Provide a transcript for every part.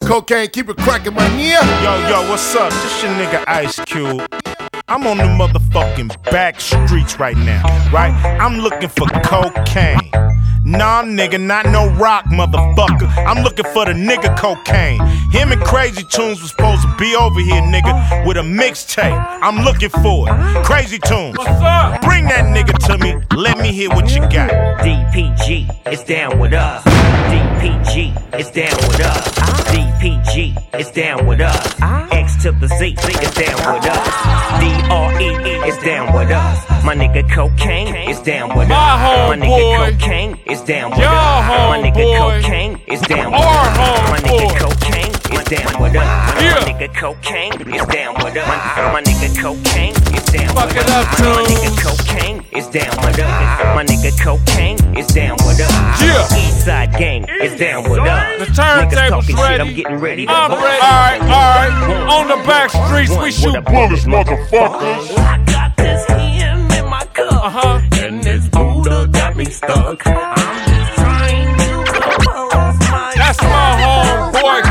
cocaine, keep it cracking, my nigga. Yo, what's up? This your nigga Ice Cube. I'm on the motherfucking back streets right now, right? I'm looking for cocaine. Nah, nigga, not no rock, motherfucker. I'm looking for the nigga cocaine. Him and Crazy Tunes was supposed to be over here, nigga, with a mixtape. I'm looking for it. Crazy Tunes, What's up? bring that nigga to me. Let me hear what you got. DPG is down with us. DPG is down with us. DPG is down with us. X to the Z is down with us. DRE is down with us. My nigga Cocaine is down with us. My nigga Cocaine is down with us. My nigga Cocaine is down with us. My nigga Cocaine is down with us. My nigga Cocaine is down with us. My nigga Cocaine is down with us. My nigga Cocaine is down with us. My nigga Cocaine is down with us. East Side Gang is down with us. The turntable's ready. I'm getting ready. I'm ready. Alright. On the back streets, we shoot bullets, motherfuckers. I got this him in my cup. And this Buddha got me stuck. I'm just trying to compose my. That's my homeboy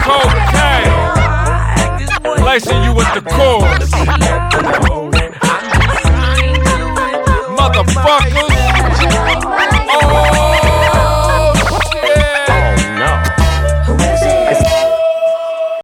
Cocaine. Lacing you with the chords. Motherfuckers.